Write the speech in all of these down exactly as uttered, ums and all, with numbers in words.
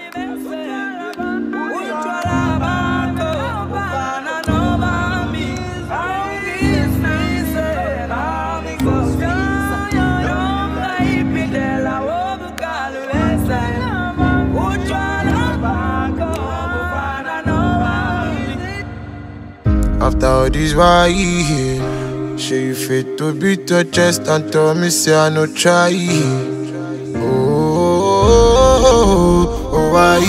After all this, why you here? Say you fit to beat your chest and tell me say I no try. Oh, oh, oh, why?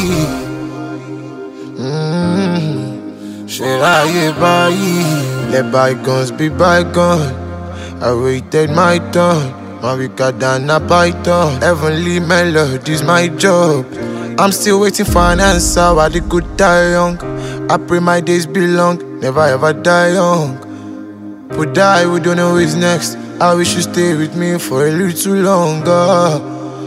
Mm-hmm. Should I get by? Let bygones be bygones. I waited my turn. My weaker than a python. Heavenly melodies, my job. I'm still waiting for an answer. Why they could die young? I pray my days be long. Never ever die young. But die, we don't know who's next. I wish you stay with me for a little longer.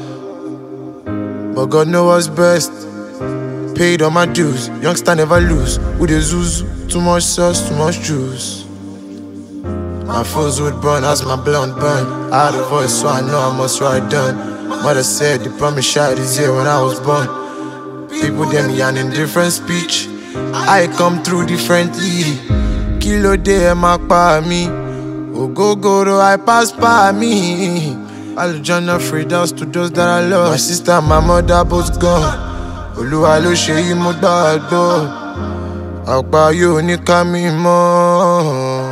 But God knows what's best. Paid all my dues. Youngster never lose. With the zuzu, too much sauce, too much juice. My foes would burn as my blunt burn. I had a voice, so I know I must write down. Mother said the promise shot is here when I was born. People them yarn in different speech. I come through differently. Kilo day mark by me. Oh go go do I pass by me. Alujana free house to those that I love. My sister and my mother both gone. Oluwa lo ṣe yìí mo gbàgbọ́. Àpá yóò ní ká mi mọ́.